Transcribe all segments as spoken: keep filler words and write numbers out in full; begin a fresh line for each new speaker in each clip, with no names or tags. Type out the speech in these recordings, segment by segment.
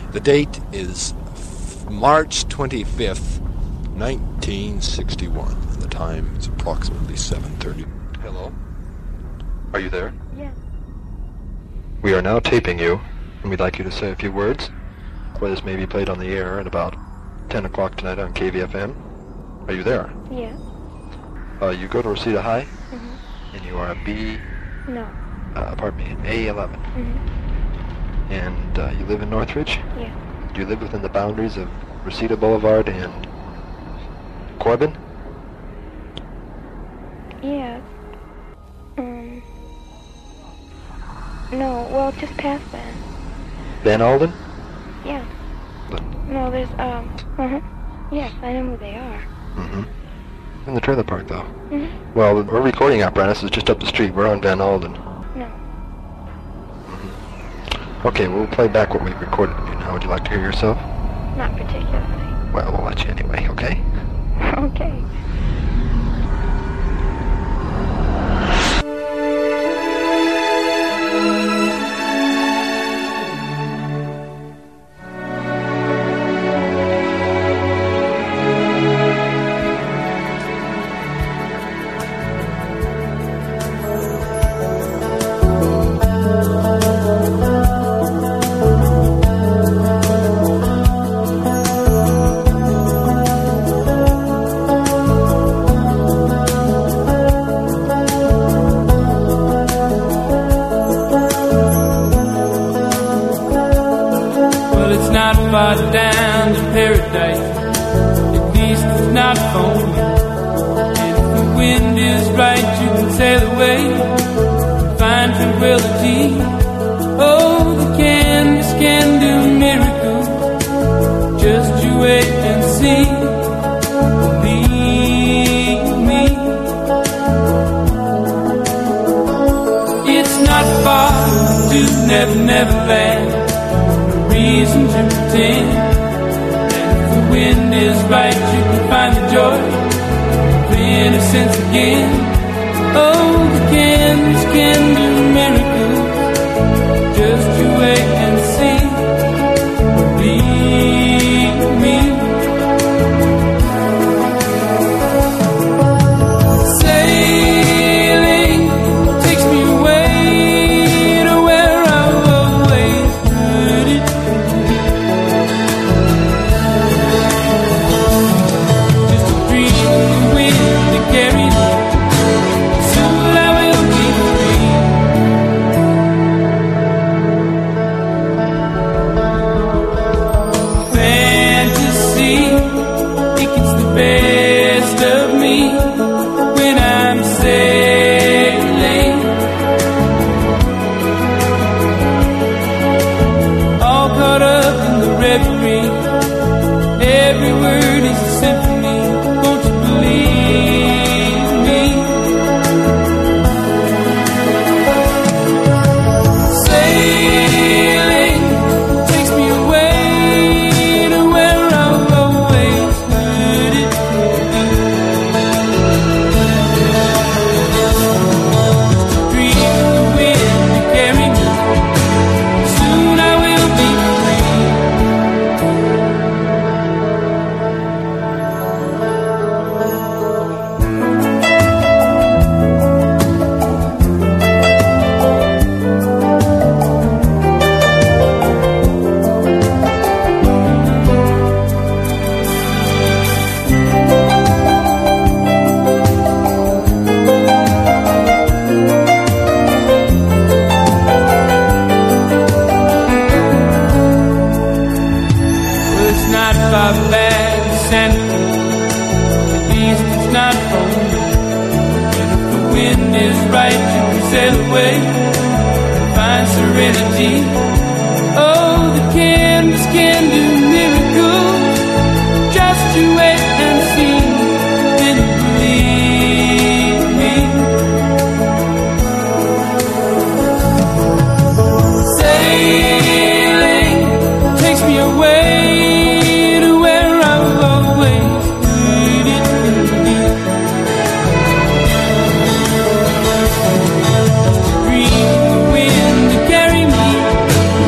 The date is March twenty-fifth, nineteen sixty-one. And the time is approximately seven thirty. Hello? Are you there?
Yes.
We are now taping you, and we'd like you to say a few words. Where this may be played on the air at about ten o'clock tonight on K V F M. Are you there?
Yes.
Uh, you go to Reseda High,
Mm-hmm.
and you are a B...
No.
Uh, pardon me, A eleven.
Mm-hmm.
And uh, you live in Northridge?
Yes.
Do you live within the boundaries of Reseda Boulevard and Corbin?
Yes. Um. No, well, just past that.
Van Alden?
Yeah.
But,
No, there's, um, uh-huh. Yes, I know who they are.
mm-hmm. In the trailer park, though.
Mm-hmm.
Well, our recording apparatus is just up the street. We're on Van Alden.
No.
Mm-hmm. Okay, we'll play back what we've recorded of you now. Would you like to hear yourself?
Not particularly.
Well, we'll let you anyway, okay?
Okay.
Far down to paradise, at least it's not phony. And if the wind is right, you can sail away and find tranquility. Oh, the canvas can do miracles. Just you wait and see. Believe me, it's not far to Never Never Land. Reason to pretend that if the wind is right, you can find the joy of innocence again. Oh, the canvas can do miracles. Just you wait and see. Believe me. Sailing takes me away to where I've always heard it. Every word is a symphony, won't you believe me? Sailing takes me away to where I've always heard it. Dream of the wind to carry me, soon I will be free. Far back to Santa, at least it's not home. And if the wind is right, you can sail away and find serenity. Oh, the canvas can do miracles. Just you wait and see, then believe me. Sailing takes me away. Dream the wind to carry me.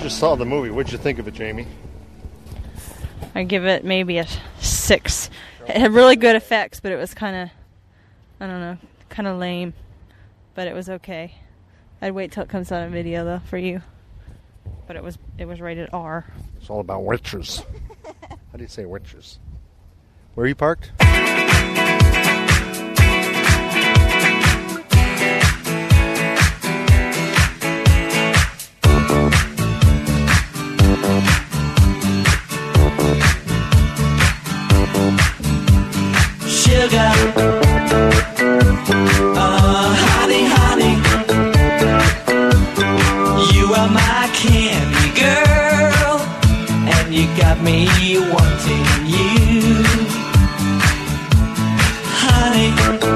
just saw the movie. What'd you think of it, Jamie?
I give it maybe a six. It had really good effects, but it was kind of, I don't know, kind of lame. But it was okay. I'd wait till it comes out on video though for you. But it was it was rated R.
It's all about witches. How do you say witches? Where are you parked?
Sugar, uh, honey, honey, you are my candy girl, and you got me wanting you, honey,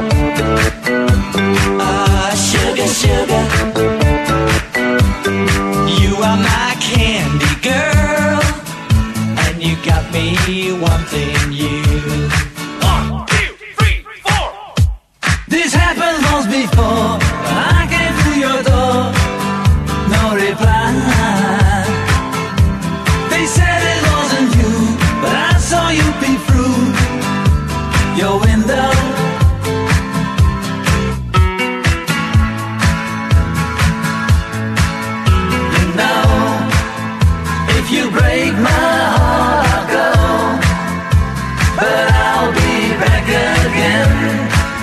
uh, sugar, sugar, you are my candy girl, and you got me wanting you. This happened once before. I came through your door, no reply. They said it wasn't you, but I saw you peep through your window. You know, if you break my heart, I'll go, but I'll be back again.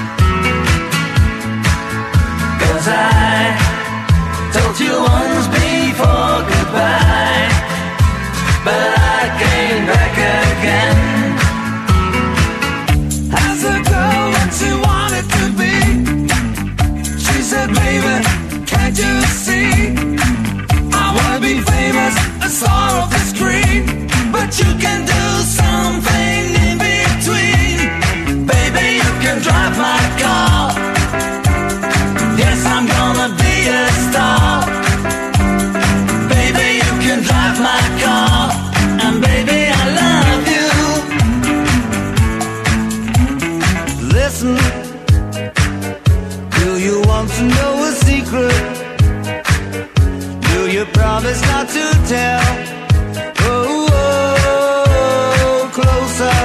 I told you once before goodbye, but I came back again. As a girl that she wanted to be, she said, baby, can't you see? I wanna be famous, a star of the screen, but you can do something in between. Baby, you can drive my car. Yes, I'm gonna be a star. Baby, you can drive my car. And baby, I love you. Listen, do you want to know a secret? Do you promise not to tell? Oh, oh, closer.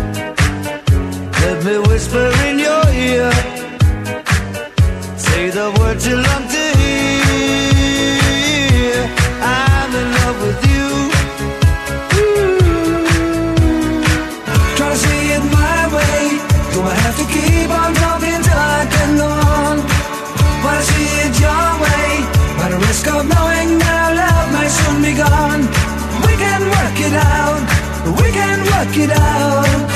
Let me whisper in your ear. Say the words you love to hear. I'm in love with you. Ooh. Try to see it my way. Do I have to keep on talking till I can go on? Wanna see it your way, by the risk of knowing that our love may soon be gone. We can work it out. We can work it out.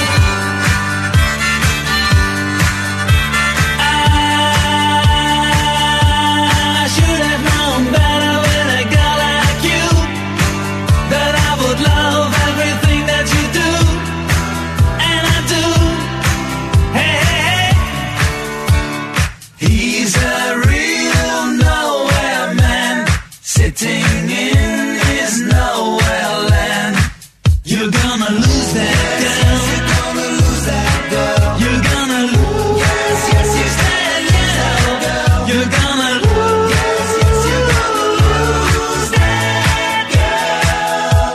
Sitting in his nowhere land. You're gonna lose that girl. You're gonna lose that girl. You're gonna lose. Yes, yes, you stand, yeah. You're gonna lose. Yes, yes, you're gonna lose that girl.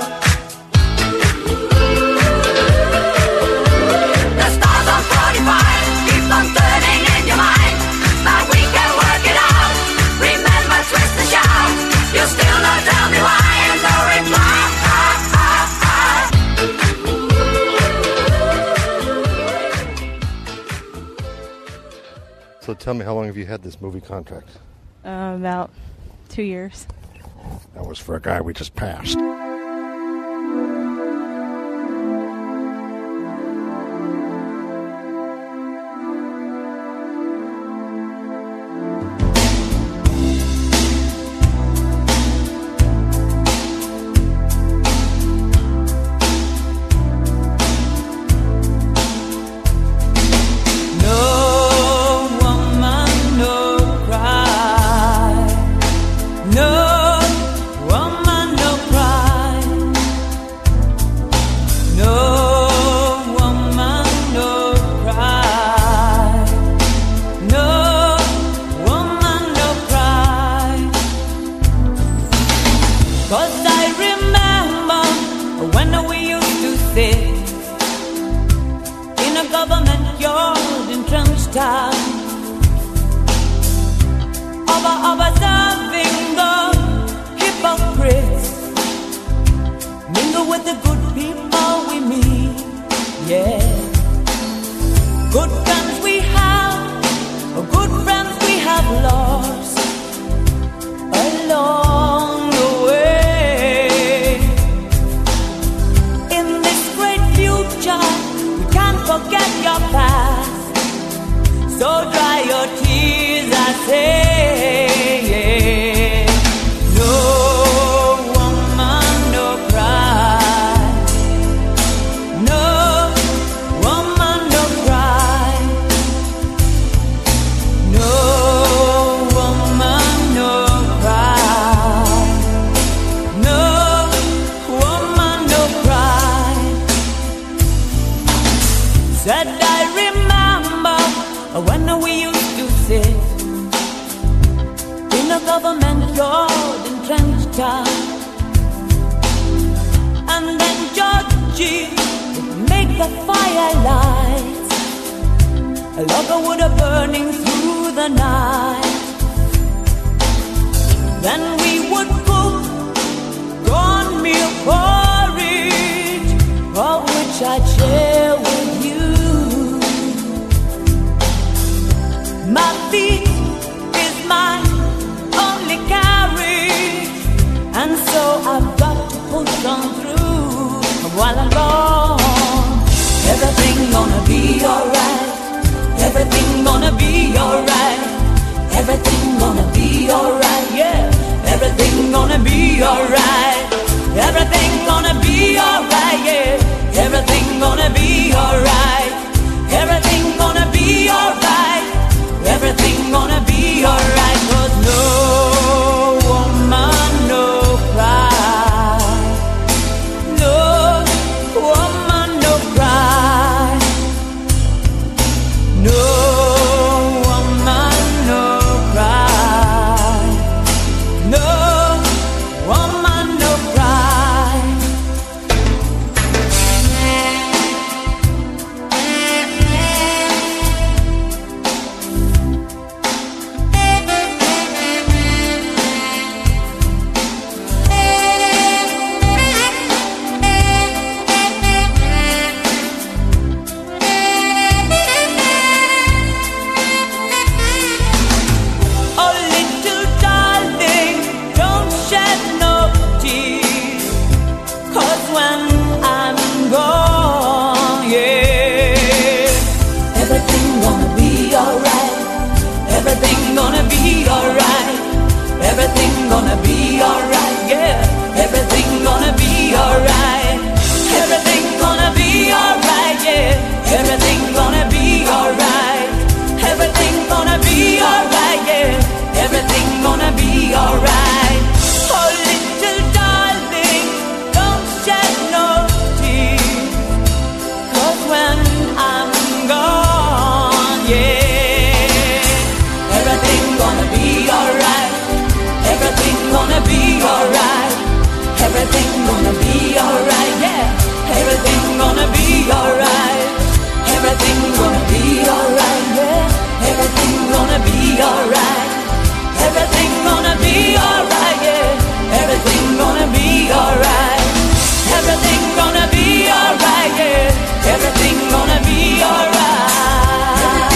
The stars on forty-five keep on turning in your mind, but we can work it out. Remember, twist and shout. You still don't tell me why, and no reply.
So tell me, how long have you had this movie contract?
Uh, about two years.
That was for a guy we just passed.
No woman, no cry.
time of, of observing the hypocrites mingle with the good people we meet. Yeah, good friends we have, good friends we have lost along the way. In this great future, we can't forget your past, so dry your tears, I say. No woman, no cry. No woman, no cry. No woman, no cry. No woman, no cry. Said I remember when we used to sit in a government yard in Trenchtown, and then Georgie would make the firelight, a logger would have burning through the night. Then we would cook cornmeal porridge, of which I'd share with you. My feet is my only carriage, and so I've got to push on through while I'm gone. Everything gonna be alright. Everything gonna be alright. Everything gonna be alright. Yeah, everything gonna be alright. Everything gonna be alright. Yeah, everything gonna be alright. Everything gonna be alright. Everything gonna be alright. 'Cause no woman, no cry. No woman, no cry. No woman, no cry. No woman, no cry. Oh, little darling, don't shed no tears, 'cause when I'm gone, yeah, everything gonna be alright. Everything gonna be alright. Everything gonna be alright. Yeah, everything gonna be alright. Everything gonna be alright. Yeah, everything gonna be alright. Everything gonna be alright. Yeah, everything gonna be alright. Oh, little darling, don't shed no tears, 'cause when I'm gone, yeah, everything gonna be alright. Everything gonna be alright. Everything gonna be alright. Yeah, everything gonna be alright. Everything gonna be alright. Yeah, everything gonna be alright. Everything gonna be alright. Yeah, everything gonna be alright. Everything gonna be alright. Yeah, everything gonna be alright.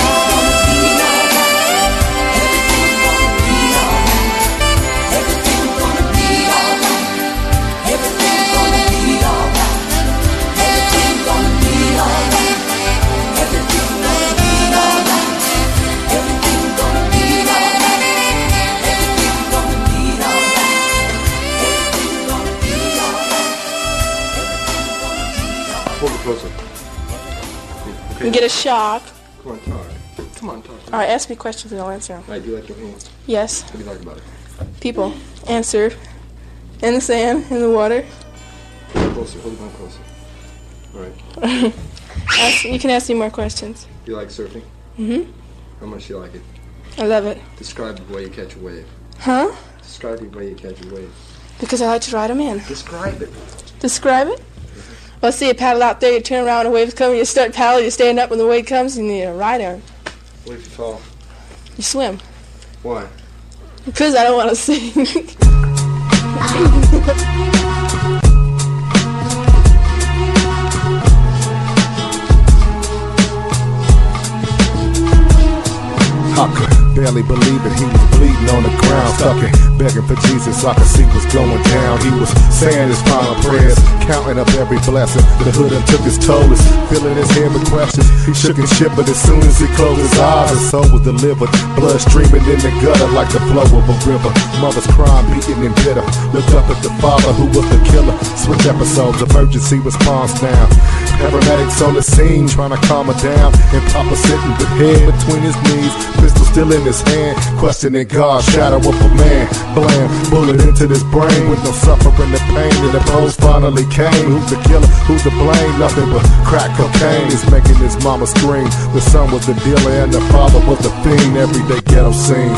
Everything gonna be alright. Everything gonna be alright. Everything gonna be alright. Everything gonna be alright. Everything gonna be alright. Everything gonna be alright. Everything gonna be alright.
Hold it closer. Okay.
You get a shock.
Come on, talk. Come on, talk.
All right, ask me questions and I'll answer them.
Right, do you like your hands?
Yes.
What do you like about it?
People. Answer. In the sand, in the water.
Closer, hold it on closer. All right.
Ask, you can ask me more questions.
Do you like surfing?
Mm-hmm.
How much do you like it?
I love it.
Describe the way you catch a wave.
Huh?
Describe the way you catch a wave.
Because I like to ride them in.
Describe it.
Describe it? Well, see, you paddle out there, you turn around, the wave's coming, you start paddling, you stand up when the wave comes, and you ride her.
What if you fall?
You swim.
Why?
Because I don't want to sing.
I could barely believe it, he was bleeding on the ground, stuck it, begging for Jesus, I could see what's going down. He was saying his final prayers, counting up every blessing. The hood done took his toll, is filling his head with questions. He shook his shit, but as soon as he closed his eyes, his soul was delivered. Blood streaming in the gutter like the flow of a river. Mother's crying, beating and bitter. Looked up at the father who was the killer. Switch episodes, emergency response now. Paramedics on the scene, trying to calm her down. And Papa sitting with head between his knees, pistol still in his hand, questioning God, shadow of a man. Blam, bullet into this brain with no suffering or pain. And the post finally came. Who's the killer? Who's to blame? Nothing but crack cocaine is making his mama scream. The son was the dealer and the father was the fiend. Everyday ghetto scenes.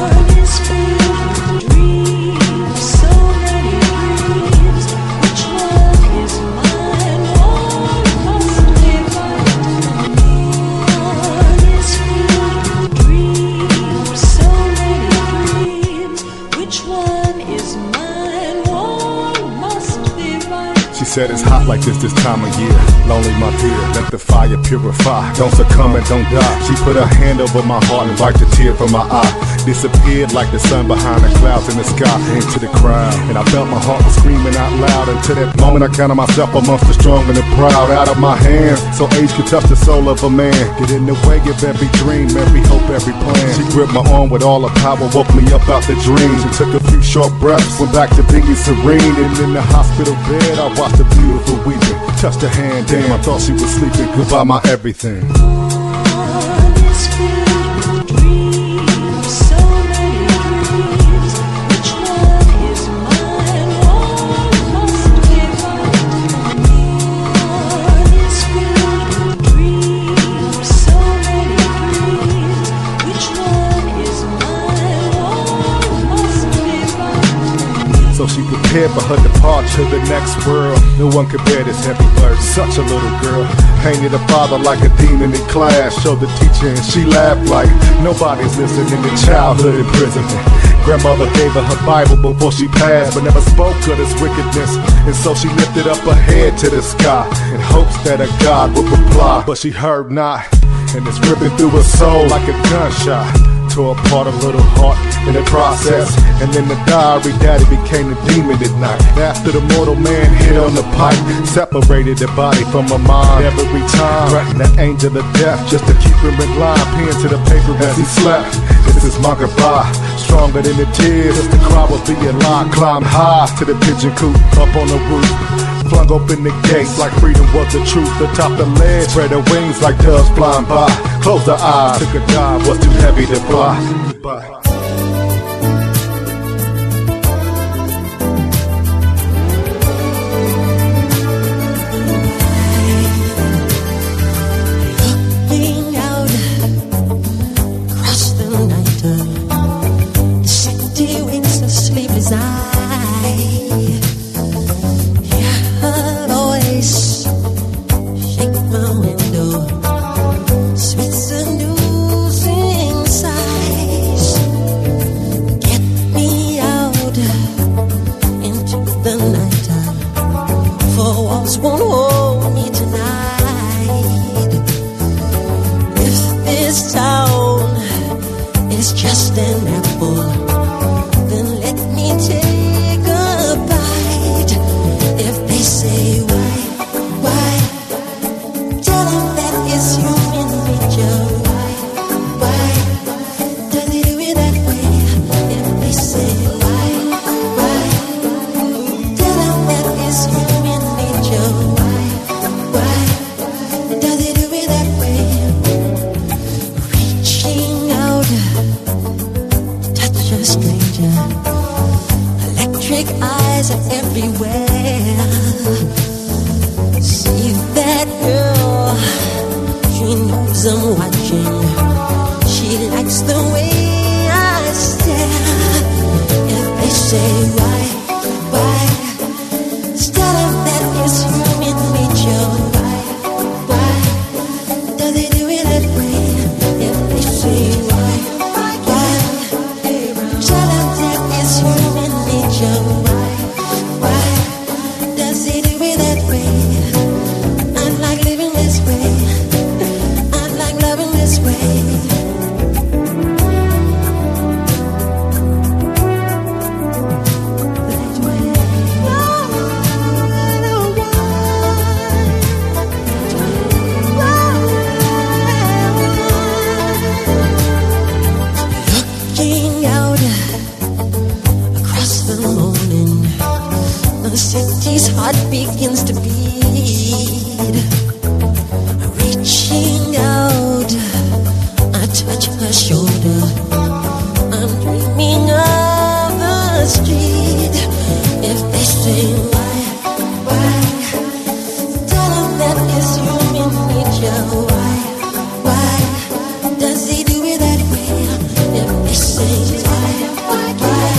Said it's hot like this this time of year. Lonely my dear, let the fire purify. Don't succumb and don't die. She put her hand over my heart and wiped a tear from my eye. Disappeared like the sun behind the clouds in the sky into the crowd. And I felt my heart was screaming out loud. Until that moment I counted myself amongst the strong and the proud. Out of my hands, so age could touch the soul of a man. Get in the way of every dream, every hope, every plan. She gripped my arm with all her power, woke me up out the dream. She took a few short breaths, went back to being serene. And in the hospital bed I watched the beautiful weeping, touched her hand, damn, I thought she was sleeping. Goodbye my everything. So she prepared for her departure to the next world. No one could bear this heavy burden. Such a little girl, painted her father like a demon in class. Showed the teacher and she laughed like nobody's listening to childhood imprisonment. Grandmother gave her her Bible before she passed, but never spoke of this wickedness. And so she lifted up her head to the sky in hopes that a God would reply. But she heard not, and it's ripping through her soul like a gunshot. Tore apart a little heart in the process. And in the diary, daddy became the demon at night. After the mortal man hit on the pipe, separated the body from her mind. Every time, threatened the angel of death just to keep him in line. Pen to the paper as he slept. This is my goodbye, stronger than the tears. Just the cry will be a lie. Climbed high to the pigeon coop, up on the roof. Flung open the gates like freedom was the truth. Atop the ledge, spread her wings like doves flying by. Closed her eyes, took a dive, was too heavy to fly. Goodbye.
Looking out across the night, the city winks a sleepless eye. Won't hold me tonight. If this town is just an apple, then let me take a bite. If they say why, why, tell them that it's human nature. Why, why, does it do it that way? If they say why, why, tell them that it's human nature. Eyes are everywhere. See that girl, she knows I'm watching. She likes the way I stare. If they say why, why, tell them that it's human nature. Why, why, does it do it that way? If they say Looking out across the morning, the city's heart begins to beat. Reaching out, I touch her shoulder. I'm dreaming of the street. If they say why, why, tell them that it's human nature. Why, why does he do it that way? If they say why, why, why,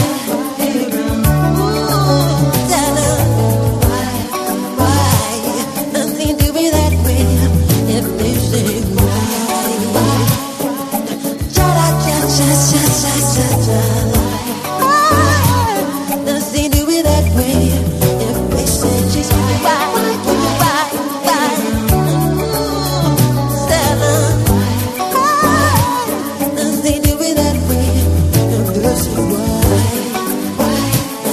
ooh, tell them why, why does he do it that way? If they say why, why, cha cha cha cha cha cha cha cha, why does he do it that way? If they say just why, why, why, why, ooh, tell them why does he do it that way? If they say why, why,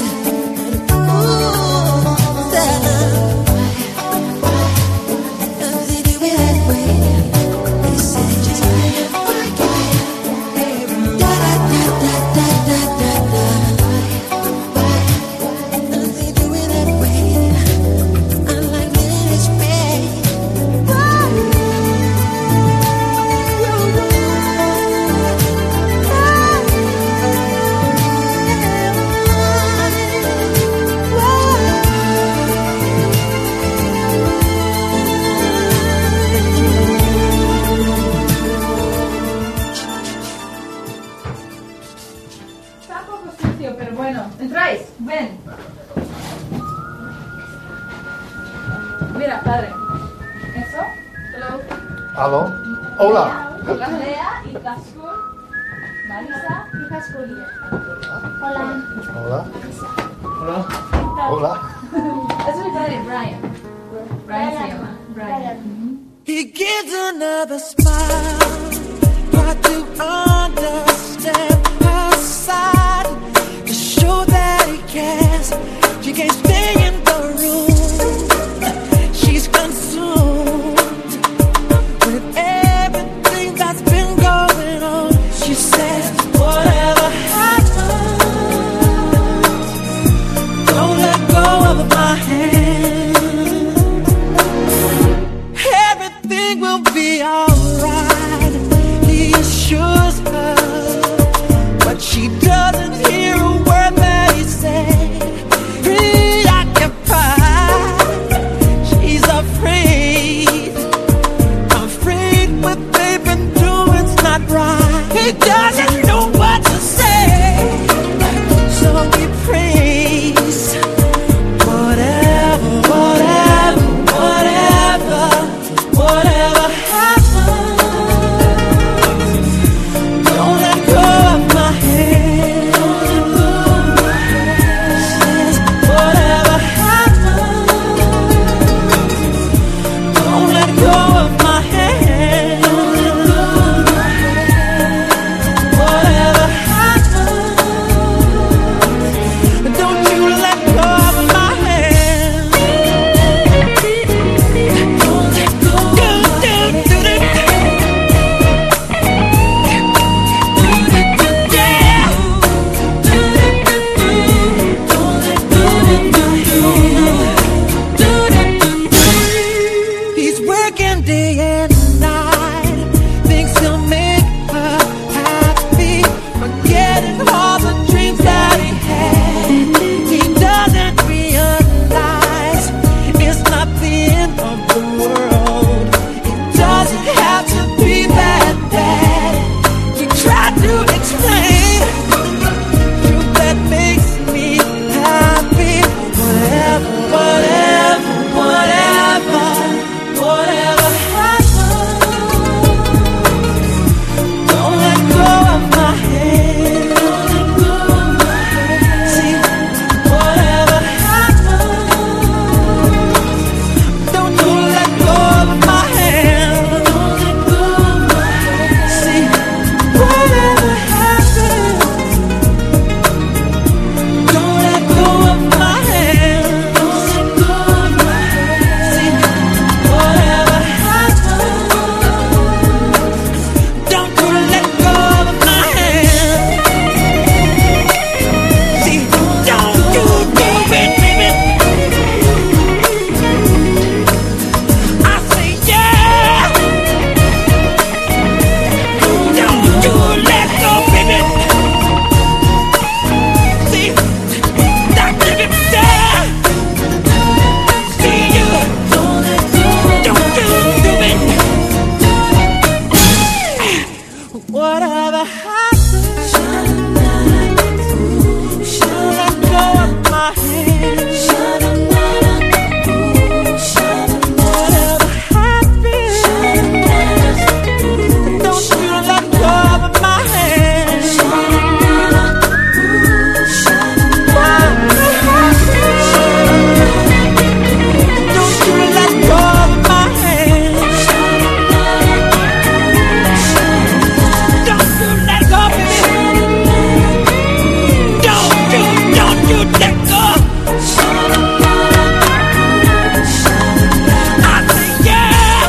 ooh, tell them why does he do it that way? They say just why, why, why, da da da da da da da da. Why does he do it that way? I like this way. Why?
Está un poco sucio, pero bueno. Entráis, ven. Mira, padre. ¿Eso? Hello.
Aló. Hola.
Lea y Cascul. Marisa y Casculia. Hola.
Hola.
Hola.
Hola.
Es mi padre, Brian. Brian se llama. Brian.
He gives another smile. Try to understand her side to show that he cares. She can't stay in the room. She's consumed with everything that's been going on. She says, whatever happens, don't let go of my hand. Everything will be alright, he assures her. But she doesn't hear a word that he said. Preoccupied, she's afraid. Afraid what they've been doing's not right. He doesn't know what to say, so he prays. Whatever, whatever, whatever, whatever happens, don't let go of my hand. Says, whatever happens, don't let go of my hand. Whatever Whatever happens, let go of my hand. Whatever happens, don't you let go of my hand. Whatever happens, don't you let go of my hand. Don't you let go, baby. Don't you, don't you let go. I say yeah.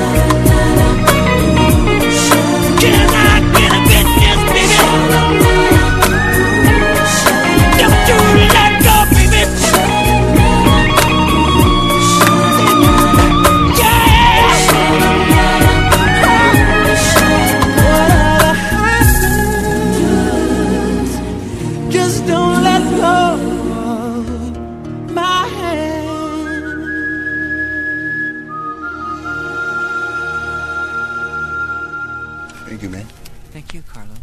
Can I get a witness, baby? Don't you let go, baby. Yeah. Whatever happens, just don't let go of my hand.
Thank you, man.
Thank you, Carlos.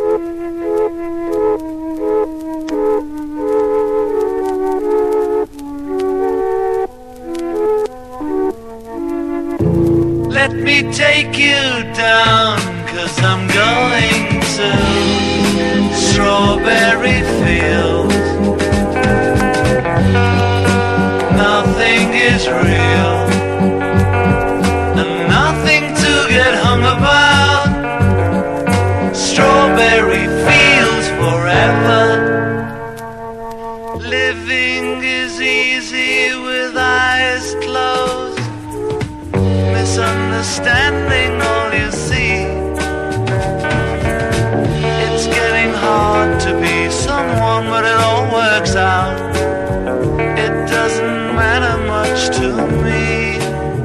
Let me take you down, cause I'm going to Strawberry Fields. Nothing is real, and nothing to get hung about. Strawberry Fields forever. Living is easy with eyes closed. Misunderstanding all you see. It's getting hard to be someone, but it all works out. It doesn't matter much to me.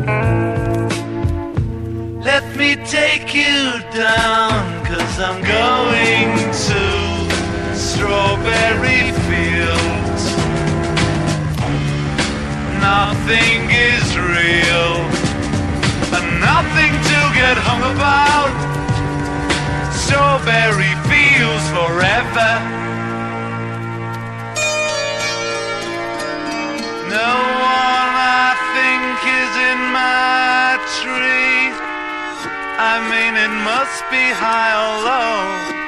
Let me take you down, cause I'm going to Strawberry Fields. Nothing is real, and nothing to get hung about. Strawberry Fields forever. No one I think is in my tree. I mean, it must be high or low.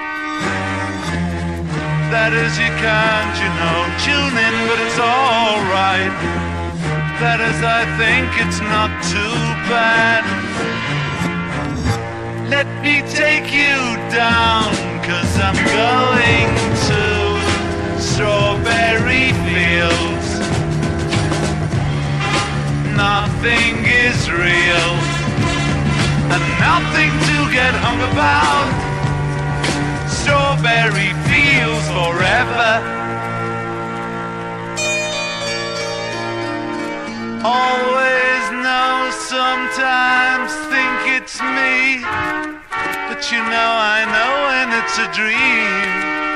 That is, you can't, you know, tune in, but it's alright. That is, I think it's not too bad. Let me take you down, cause I'm going to Strawberry Fields. Nothing is real, and nothing to get hung about. Strawberry Fields forever. Always know, sometimes think it's me, but you know I know when it's a dream.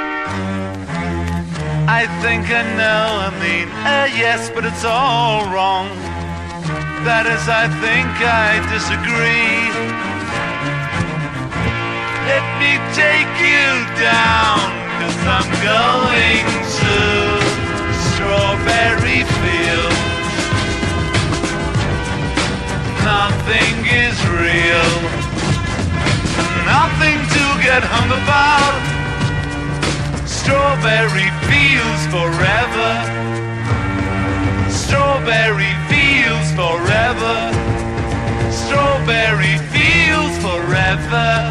I think I know, I mean, uh, yes, but it's all wrong. That is, I think I disagree. Let me take you down, cause I'm going to Strawberry Fields. Nothing is real, nothing to get hung about. Strawberry Fields forever. Strawberry Fields forever. Strawberry Fields forever.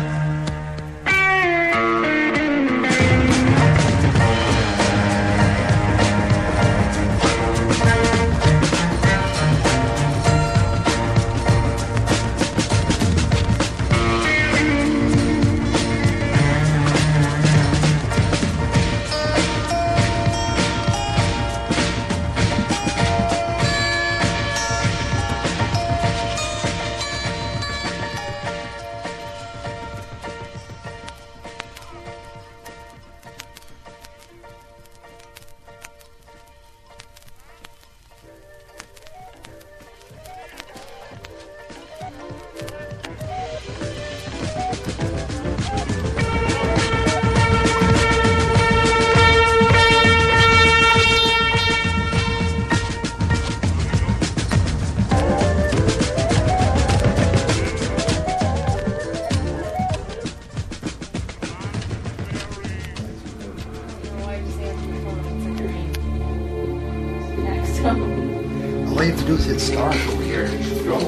do is hit start over here and just go.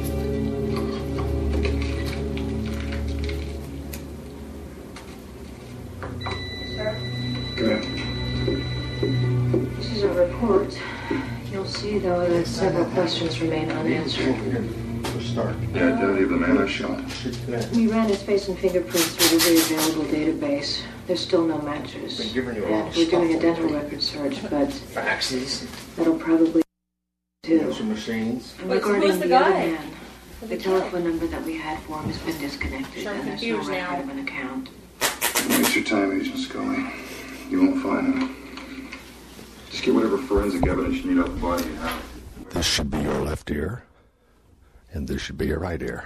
This is a report. You'll see, though, that several questions remain unanswered.
Start.
The identity of the man I shot.
We ran his face and fingerprints through the available database. There's still no matches.
Been giving you a lot
And
of
we're
stuff
doing a
over
dental
here.
record search, but
Faxes.
that'll probably do.
Some machines.
And
Wait, so
regarding
who's the
the, other
guy?
man, the telephone number that we had for him has been disconnected,
Sure, I'm
and there's no
confused
record
now.
of an account.
Waste your time, Agent Scully. You won't find him. Just get whatever forensic evidence you need off the body you have.
This should be your left ear, and this should be your right ear.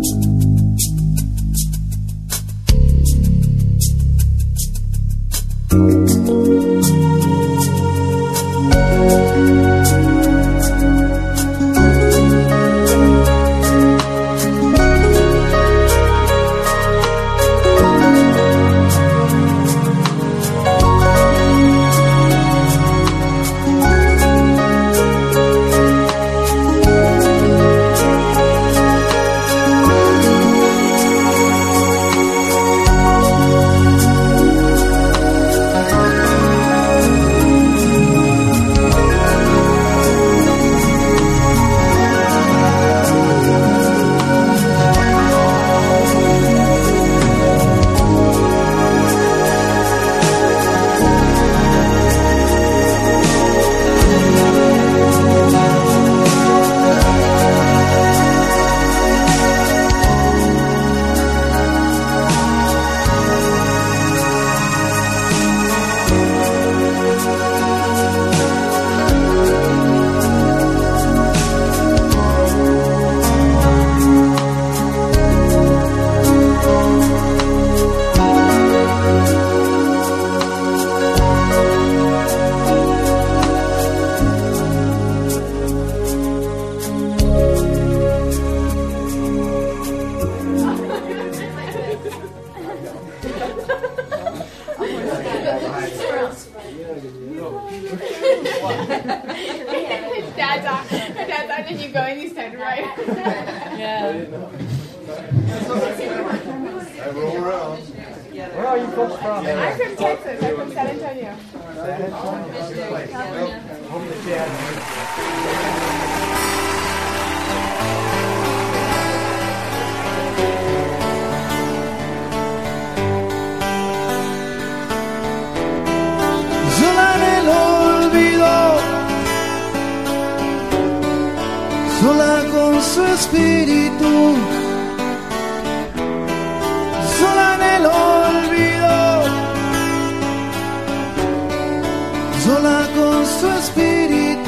Dad's on. Dad's on, and you go and you stand right.
Yeah.
I roll around. Where are you folks from?
I'm from Texas. I'm from San Antonio.
San
Sola en el olvido, sola con su espíritu, sola en el olvido, sola con su espíritu.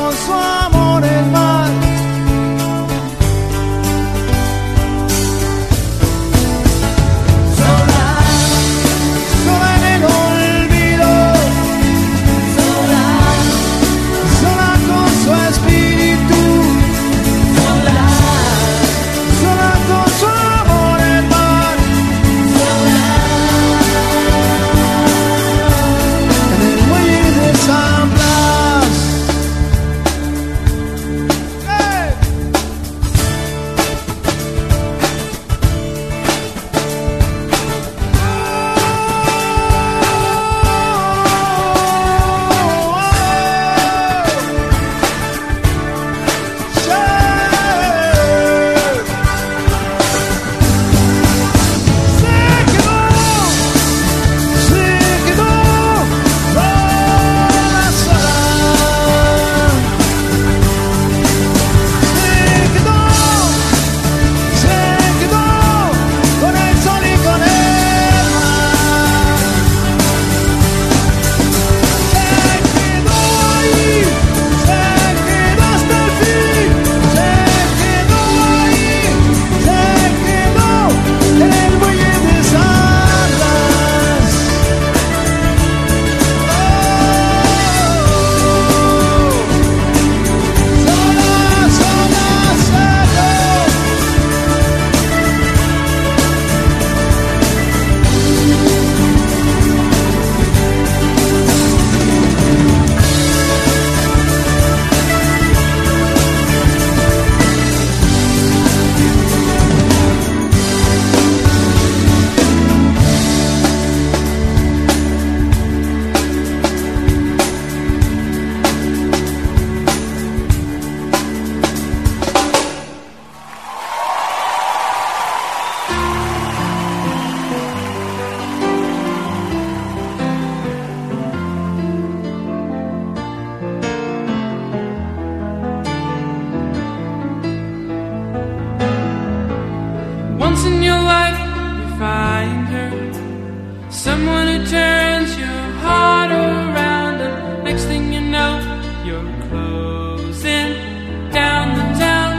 con su amor el mar. Sola, sola en el olvido, sola, sola con su espíritu, sola, sola con su amor el mar, sola, en el muelle de San Blas. ¡Hey!
Once in your life you find her, someone who turns your heart around, and next thing you know you're closing down the town.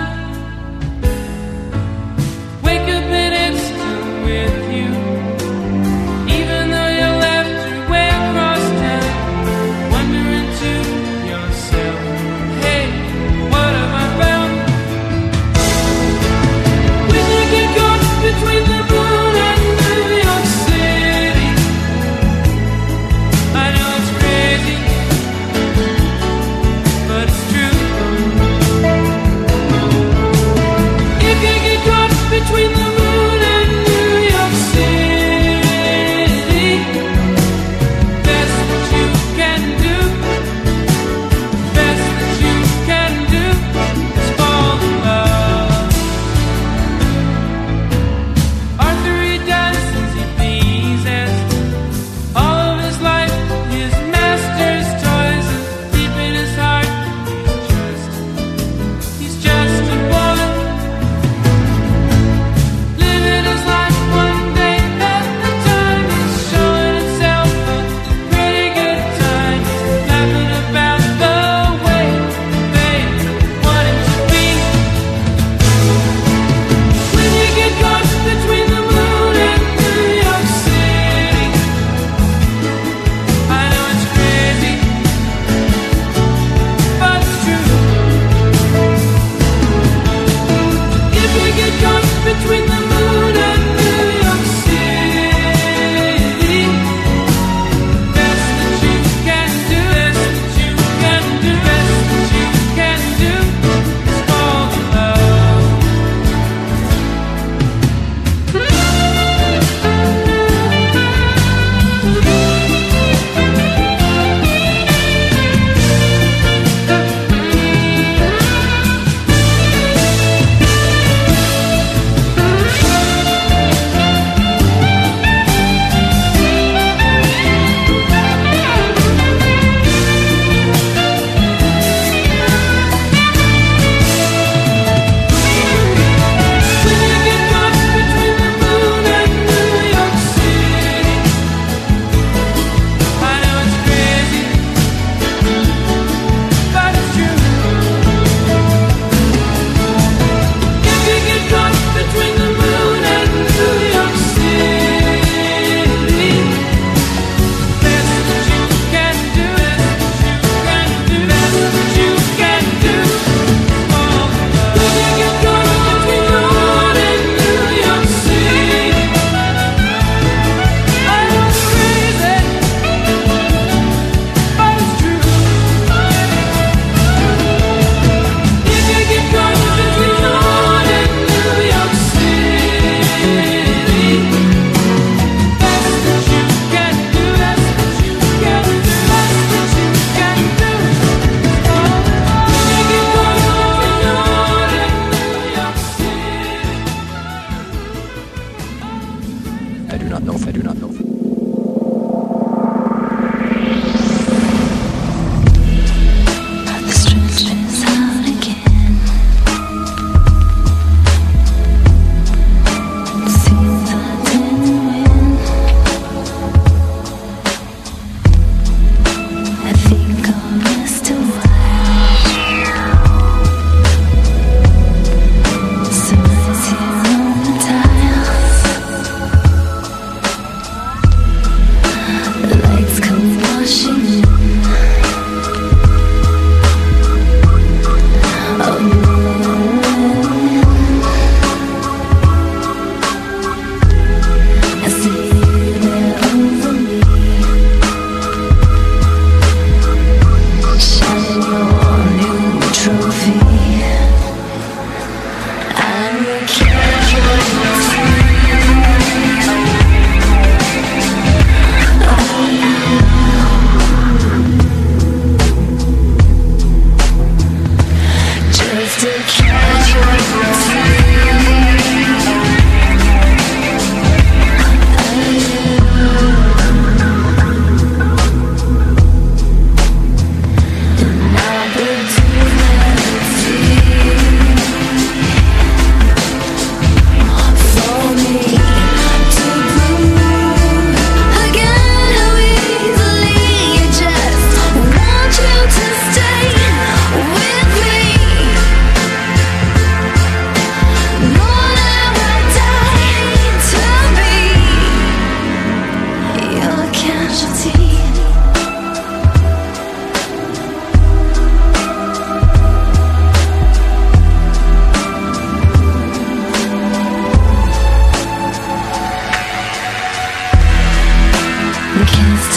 Wake up and it's still with you, even though you left your way across town. Wondering to yourself, hey, what have I found? When you get caught between the moon and New York City, I know it's crazy, but it's true.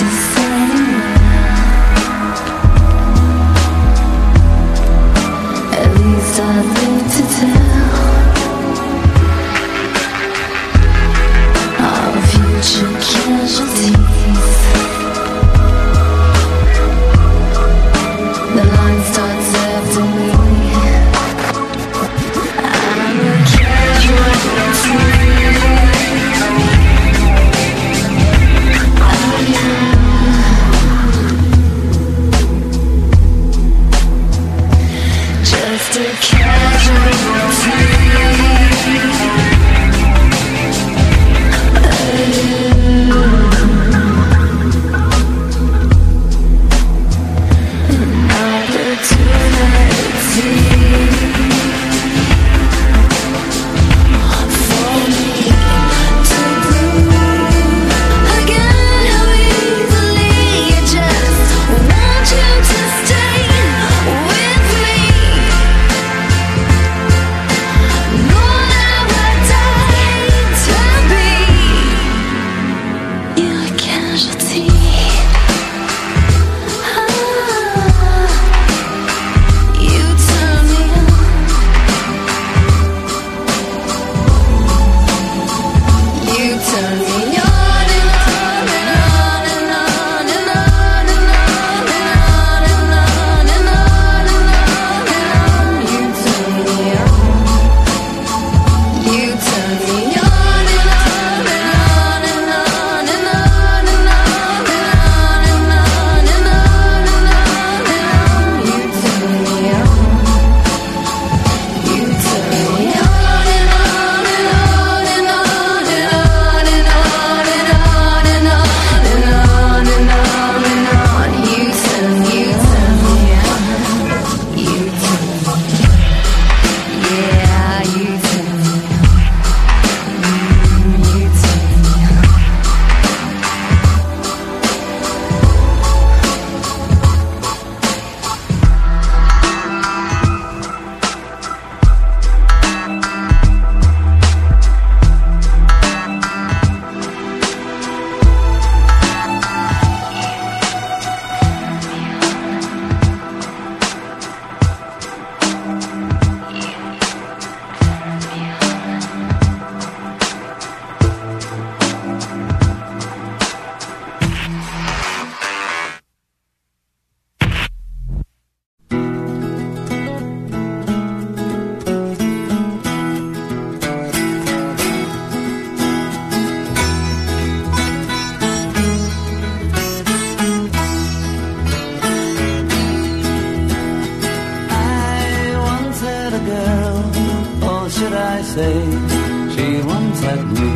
say she once had me.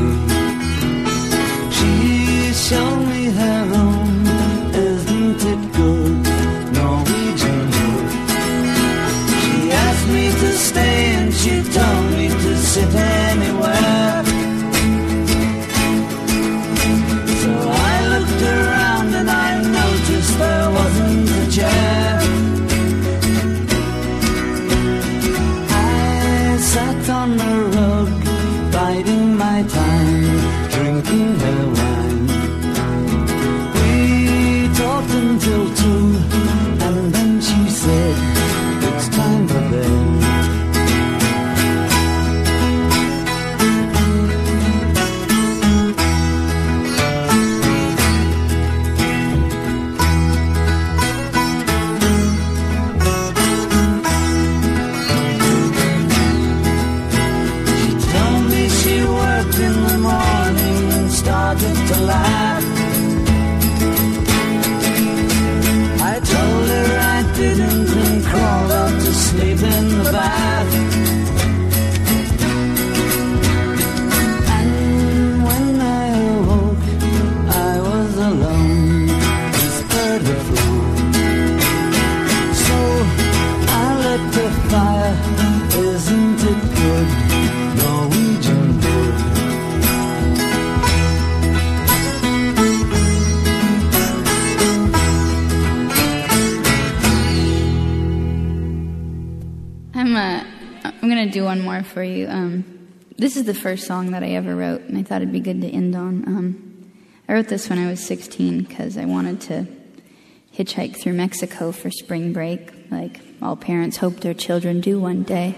She showed me her room, isn't it good? Norwegian wood. She asked me to stay and she told me to sit anywhere. So I looked around and I noticed there wasn't a chair. Sat on the rug, biding my time, drinking her wine. We talked until two, and then she said, it's time for bed. To laugh. I told her I didn't and crawled out to sleep in the bath. And when I awoke, I was alone, whispered her floor. So I lit the fire, isn't it good? Norwegian wood.
I'm going to do one more for you. Um, this is the first song that I ever wrote, and I thought it'd be good to end on. Um, I wrote this when I was sixteen because I wanted to hitchhike through Mexico for spring break, like all parents hope their children do one day.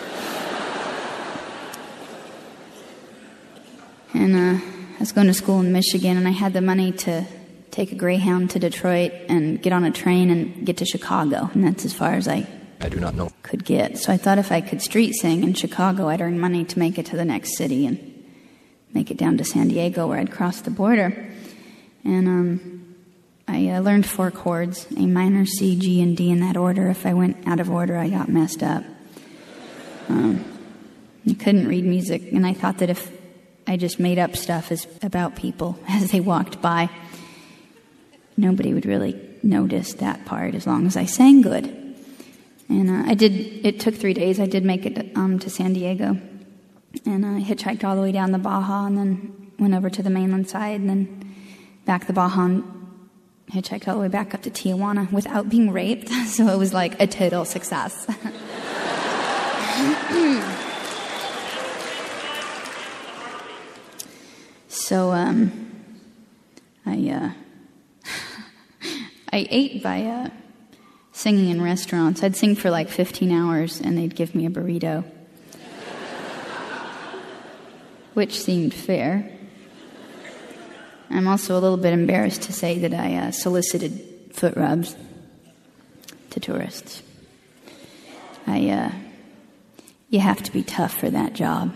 And uh, I was going to school in Michigan, and I had the money to take a Greyhound to Detroit and get on a train and get to Chicago, and that's as far as I
I do not know.
could get. So I thought if I could street sing in Chicago, I'd earn money to make it to the next city and make it down to San Diego, where I'd cross the border. And um, I uh, learned four chords, A minor, C, G, and D in that order. If I went out of order, I got messed up. Um, I couldn't read music, and I thought that if I just made up stuff as about people as they walked by, nobody would really notice that part as long as I sang good. And uh, I did. It took three days. I did make it um, to San Diego, and I uh, hitchhiked all the way down the Baja, and then went over to the mainland side, and then back the Baja, and hitchhiked all the way back up to Tijuana without being raped. So it was like a total success. So um, I uh, I ate by. Uh, Singing in restaurants. I'd sing for like fifteen hours and they'd give me a burrito. Which seemed fair. I'm also a little bit embarrassed to say that I uh, solicited foot rubs to tourists. I, uh, you have to be tough for that job.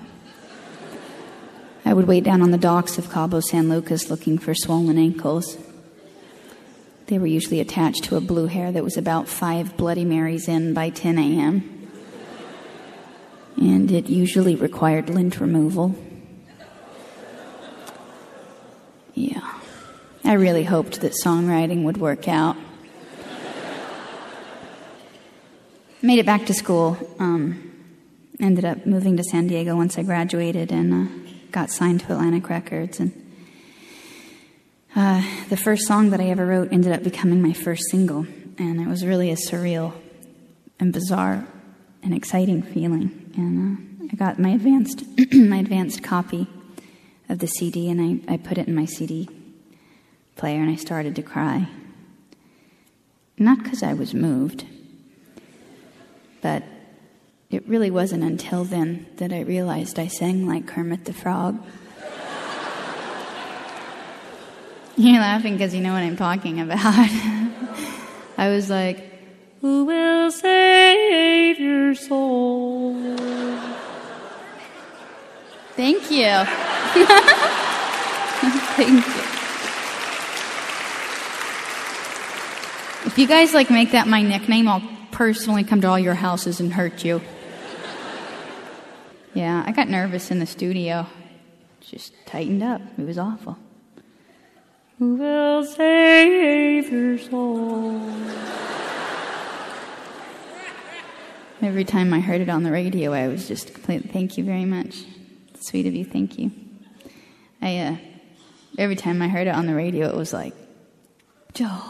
I would wait down on the docks of Cabo San Lucas looking for swollen ankles. They were usually attached to a blue hair that was about five Bloody Marys in by ten a.m. And it usually required lint removal. Yeah. I really hoped that songwriting would work out. Made it back to school. Um, ended up moving to San Diego once I graduated and uh, got signed to Atlantic Records. And Uh, the first song that I ever wrote ended up becoming my first single, and it was really a surreal and bizarre and exciting feeling. And uh, I got my advanced my advanced copy of the C D, and I, I put it in my C D player, and I started to cry. Not because I was moved, but it really wasn't until then that I realized I sang like Kermit the Frog. You're laughing because you know what I'm talking about. I was like, who will save your soul? Thank you. Thank you. If you guys like make that my nickname, I'll personally come to all your houses and hurt you. Yeah, I got nervous in the studio. Just tightened up. It was awful. Who will save your soul? Every time I heard it on the radio, I was just completely, thank you very much. Sweet of you, thank you. I, uh, every time I heard it on the radio, it was like, Joe.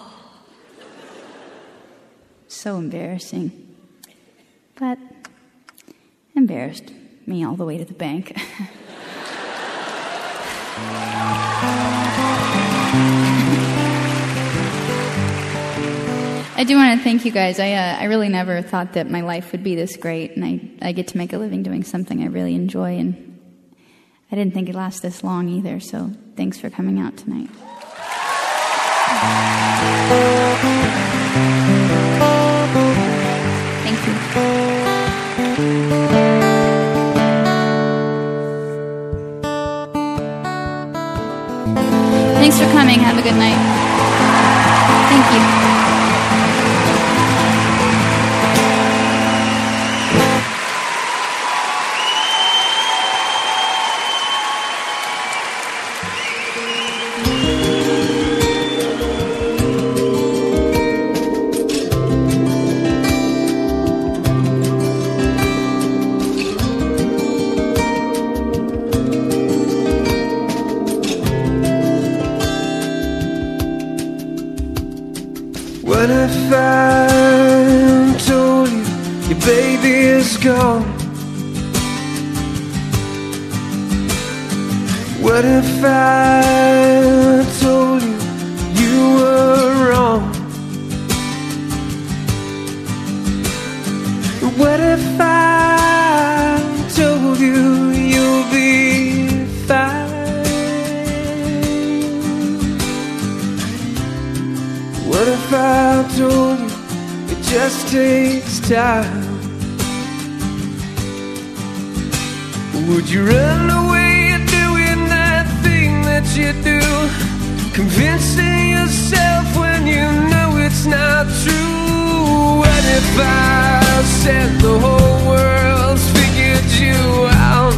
So embarrassing. But embarrassed me all the way to the bank. I do want to thank you guys. I uh, I really never thought that my life would be this great, and I, I get to make a living doing something I really enjoy, and I didn't think it'd last this long either, so thanks for coming out tonight. Thank you. Thanks for coming. Have a good night. Thank you.
What if I told you your baby is gone? What if I told What if I told you it just takes time? Would you run away doing that thing that you do, convincing yourself when you know it's not true? What if I said the whole world's figured you out?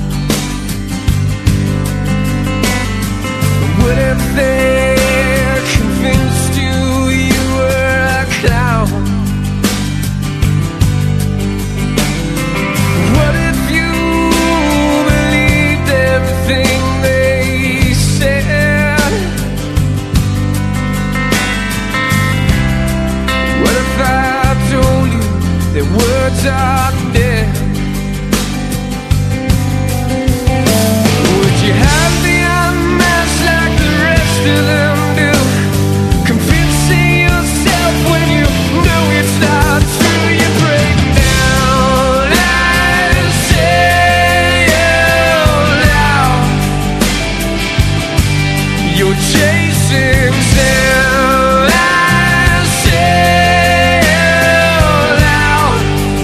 What if they convinced you you were a clown? What if you believed everything they said? What if I told you that words are dead? Would you have the unmask like the rest of them do, convincing yourself when you know it's not true? You break down and say out loud you're chasing sound. And say out loud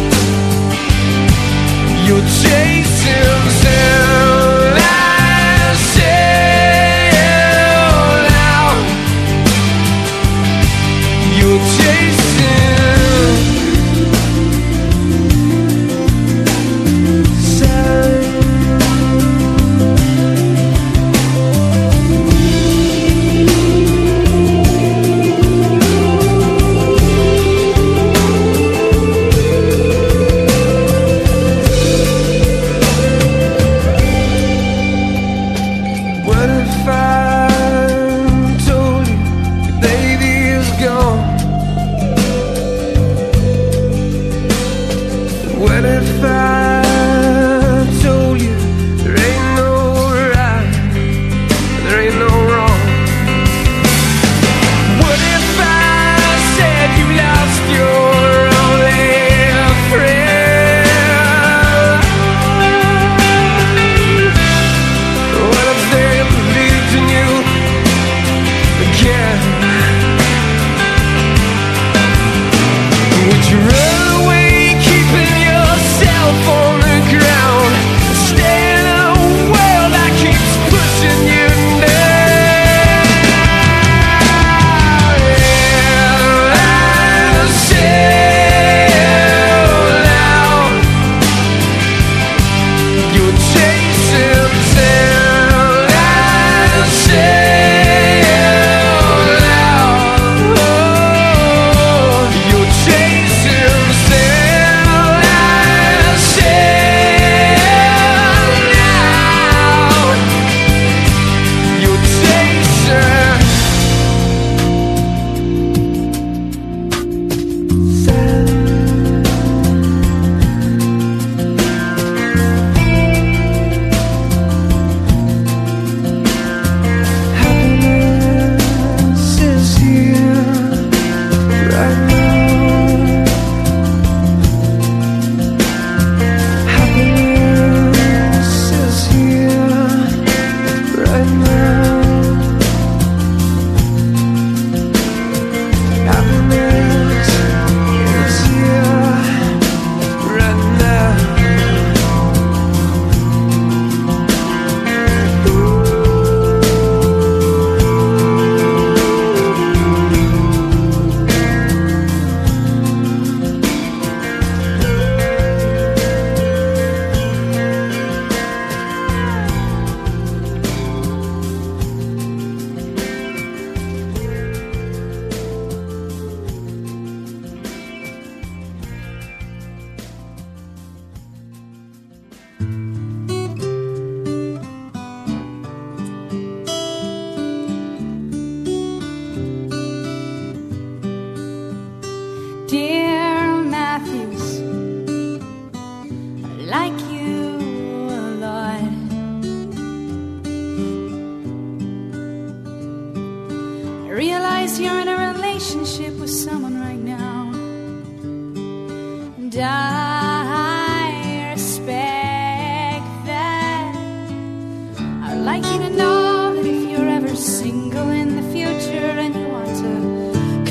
you're chasing sound. And say out loud you're chasing sound. What if I told you your baby is gone? What if I told you there ain't no right, there ain't no wrong? What if I said you lost your only friend? What if they believed in you again? Would you run away, keeping yourself on the ground, stay in a world that keeps pushing you down? And say out loud you're chasing sound. And say out loud you're chasing sound. And say out loud you're chasing Happiness is here right now. Happiness is here right now. Happiness is here right now.
Dear Matthews, I like you a lot. I realize you're in a relationship with someone right now, and I respect that. I'd like you to know that if you're ever single in the future and you want to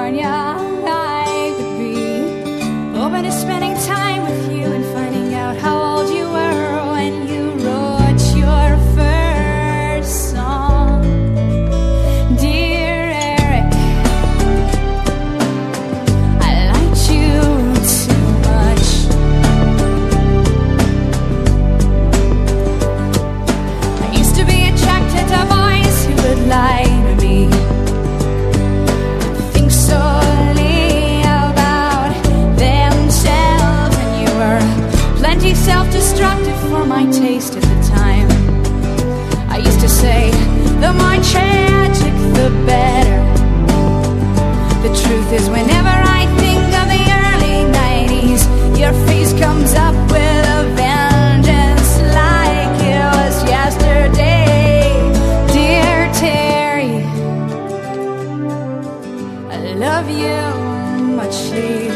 California I would be open to spending time with you and finding out how old you were when you wrote your first song. Dear Eric, I liked you too much. I used to be attracted to boys who would lie to me, think solely about themselves, and you were plenty self-destructive for my taste at the time. I used to say, the more tragic, the better. The truth is, whenever I think of the early nineties, your face comes up with a vengeance like it was yesterday. Dear Terry, I love you muchly.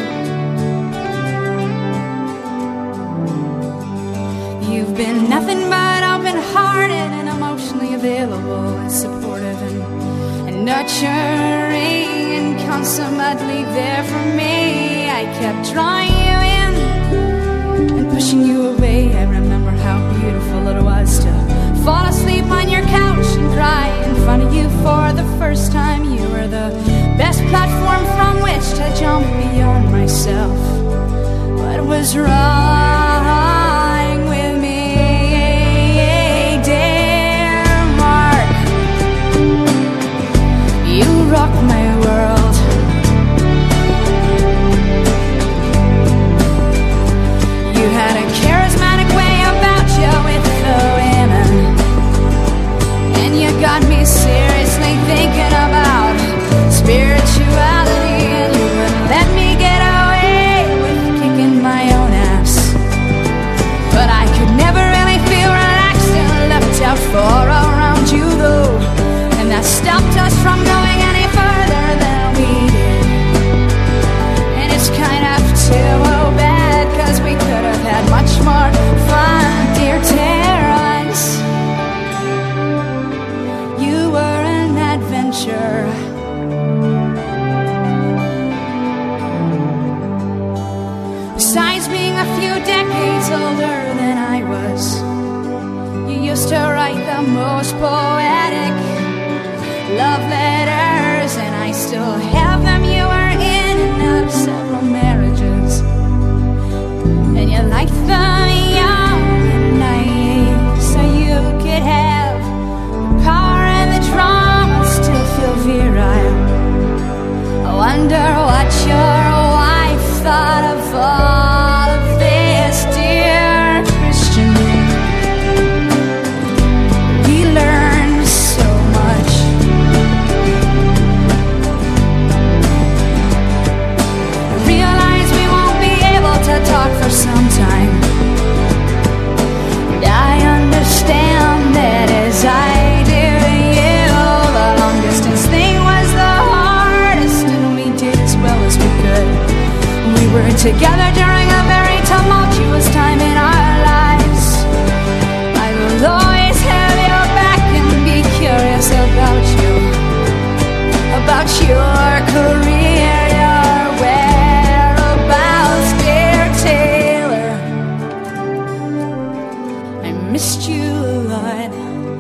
You've been nothing but open-hearted and emotionally available and supportive and, and nurturing and consummately there for me. I kept drawing you in and pushing you away. I remember how beautiful it was to fall asleep on your couch and cry in front of you for the first time. You were the best platform from which to jump beyond myself. What was wrong with me? Dear Mark, you rock my world. You had a charismatic way about you with the women, and you got me seriously thinking about spirituality, and you wouldn't let me get away with kicking my own ass. But I could never really feel relaxed and left out for around you though, and that stopped us from going any further than we did. And it's kind of too bad, cause we could have had much more fun. Dear Terrence, you were an adventure. Besides being a few decades older than I was, you used to write the most poetic love letters, and I still have them. You were in and out of several marriages, and you liked them young and naive, so you could have the power and the drama, still feel virile. I wonder what your wife thought of all of this, dear Christian. We learned so much. I realize we won't be able to talk for some time, and I understand that as I do you. The long distance thing was the hardest, and we did as well as we could. We were together during a very tumultuous time in our lives. I will always have your back and be curious about you, about your career, your whereabouts, dear Taylor. I missed you a lot.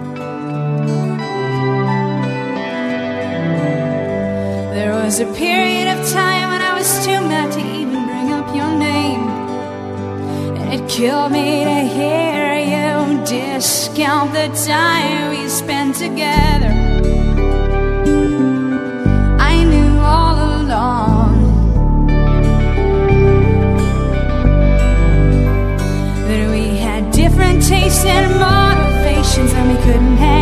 There was a period of time when I was too mad to even bring up your name, and it killed me to hear you discount the time we spent together. I knew all along that we had different tastes and motivations, and we couldn't have